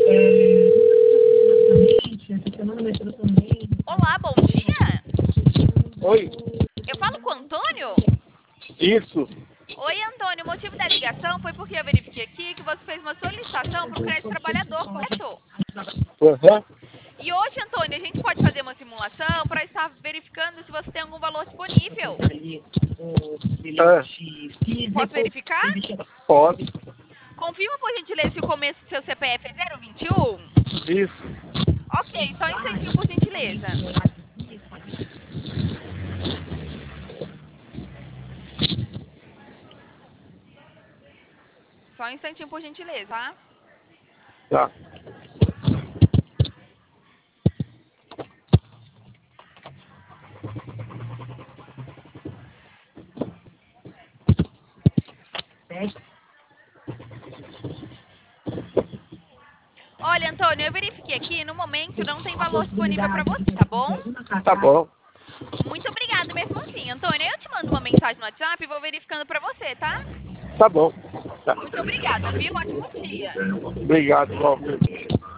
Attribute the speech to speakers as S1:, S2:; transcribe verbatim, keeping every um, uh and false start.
S1: Olá, bom dia.
S2: Oi,
S1: Eu falo com o Antônio?
S2: isso.
S1: Oi, Antônio. O motivo da ligação foi porque eu verifiquei aqui que você fez uma solicitação para o crédito trabalhador, correto?
S2: Aham.
S1: E hoje, Antônio, a gente pode fazer uma simulação para estar verificando se você tem algum valor disponível.
S2: Ah,
S1: Posso verificar?
S2: pode.
S1: Confirma, por gentileza, se o começo do seu C P F é zero vinte e um?
S2: Isso.
S1: Ok, só um instantinho, por gentileza. Só um instantinho, por gentileza, tá?
S2: Tá.
S1: Olha, Antônio, eu verifiquei aqui, no momento não tem valor disponível para você, tá bom?
S2: Tá bom.
S1: Muito obrigada mesmo assim, Antônio. Eu te mando uma mensagem no WhatsApp e vou verificando para você, tá?
S2: Tá bom. Tá.
S1: Muito obrigada, viu? Ótimo dia.
S2: Obrigado, igualmente.